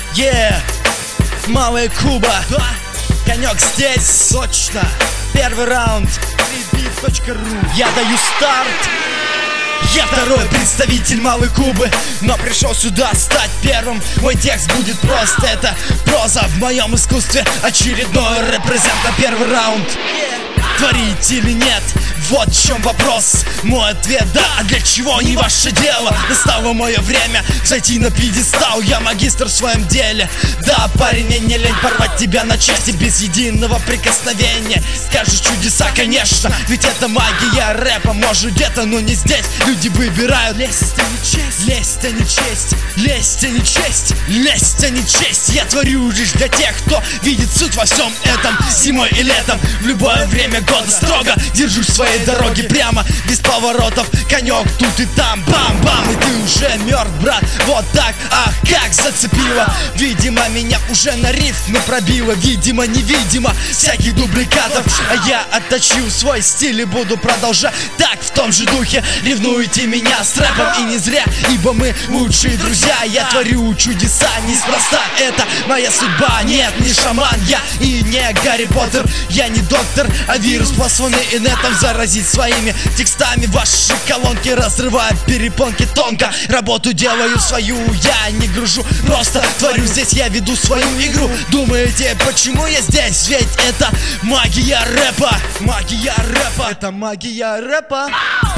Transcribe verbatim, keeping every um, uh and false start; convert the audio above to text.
Yeah, малая Куба, да? Конек здесь, точно. Первый раунд, три бит точка ру. Я даю старт. Я второй представитель малой Кубы, но пришел сюда стать первым. Мой текст будет прост, это проза в моем искусстве. Очередной репрезент на первый раунд. Творить или нет? Вот в чем вопрос. Мой ответ да, а для чего не ваше дело? Настало мое время зайти на пьедестал. Я магистр в своем деле. Да, парень, мне не лень порвать тебя на части без единого прикосновения. Скажешь чудеса, конечно, ведь это магия рэпа. Может где-то, но не здесь. Люди выбирают лезть, а не честь. Лезть, а не честь. Лезть, а не честь. Лезть, а не честь. Я творю лишь для тех, кто видит суть во всем этом. Зимой и летом, в любое время года строго держусь своей дороги прямо, без поворотов. Конек тут и там, бам-бам, и ты уже мертв, брат. Вот так, ах, как зацепило. Видимо, меня уже на рифмы пробило. Видимо, невидимо, всяких дубликатов. А я отточил свой стиль и буду продолжать так, в том же духе. Ревнуете меня с рэпом и не зря, ибо мы лучшие друзья. Я творю чудеса неспроста, это моя судьба. Нет, не шаман я и не Гарри Поттер. Я не доктор, а вирус, посланный инетом заразить своими текстами ваши колонки, разрывая перепонки тонко. Работу делаю свою, я не гружу, просто творю здесь, я веду свою игру. Думаете, почему я здесь? Ведь это магия рэпа. Магия рэпа. Это магия рэпа.